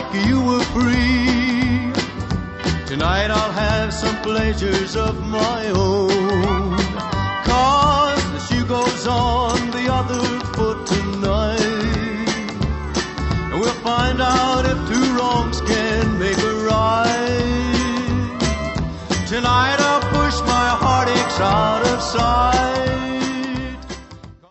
like you were free. Tonight I'll have some pleasures of my own.